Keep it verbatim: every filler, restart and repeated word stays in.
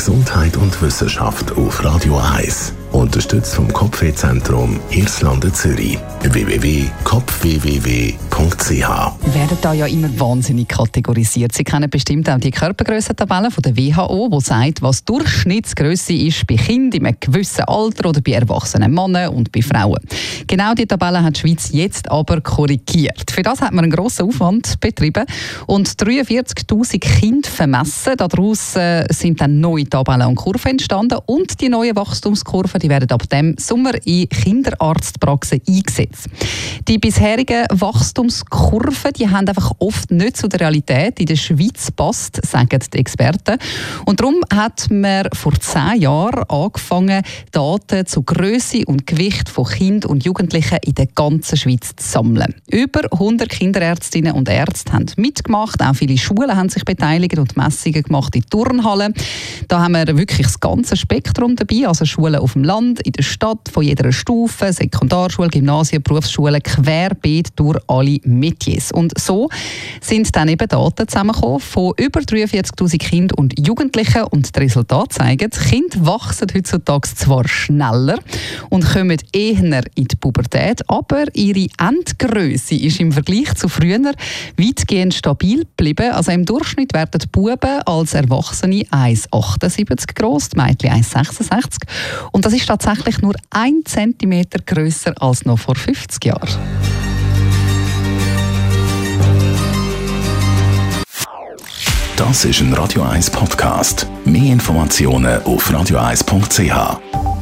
Gesundheit und Wissenschaft auf Radio eins. Unterstützt vom Kopfwehzentrum Irlande Zürich. w w w punkt kopf w w w punkt c h. Wir werden da ja immer wahnsinnig kategorisiert. Sie kennen bestimmt auch die Körpergrössentabelle von der W H O, die sagt, was Durchschnittsgrösse ist bei Kindern in einem gewissen Alter oder bei erwachsenen Männern und bei Frauen. Genau diese Tabelle hat die Schweiz jetzt aber korrigiert. Für das hat man einen grossen Aufwand betrieben und dreiundvierzigtausend Kinder vermessen. Daraus äh, sind dann neue Tabellen und Kurven entstanden und die neuen Wachstumskurven die werden ab dem Sommer in Kinderarztpraxen eingesetzt. Die bisherigen Wachstumskurven die haben einfach oft nicht zu der Realität in der Schweiz passt, sagen die Experten. Und darum hat man vor zehn Jahren angefangen, Daten zu Grösse und Gewicht von Kindern und Jugendlichen in der ganzen Schweiz zu sammeln. Über hundert Kinderärztinnen und Ärzte haben mitgemacht, auch viele Schulen haben sich beteiligt und Messungen gemacht in Turnhallen. Da haben wir wirklich das ganze Spektrum dabei, also Schulen auf dem Land, in der Stadt, von jeder Stufe, Sekundarschule, Gymnasien, Berufsschulen, querbeet durch alle Metiers. Und so sind dann eben Daten zusammengekommen von über dreiundvierzigtausend Kindern und Jugendlichen. Und das Resultat zeigt, Kinder wachsen heutzutage zwar schneller und kommen eher in die Pubertät, aber ihre Endgrösse ist im Vergleich zu früher weitgehend stabil geblieben. Also im Durchschnitt werden die Buben als Erwachsene eins Komma achtundsiebzig gross, die Mädchen eins Komma sechsundsechzig. Und das ist tatsächlich nur ein Zentimeter grösser als noch vor fünfzig Jahren. Das ist ein Radio eins Podcast. Mehr Informationen auf radio eins punkt c h.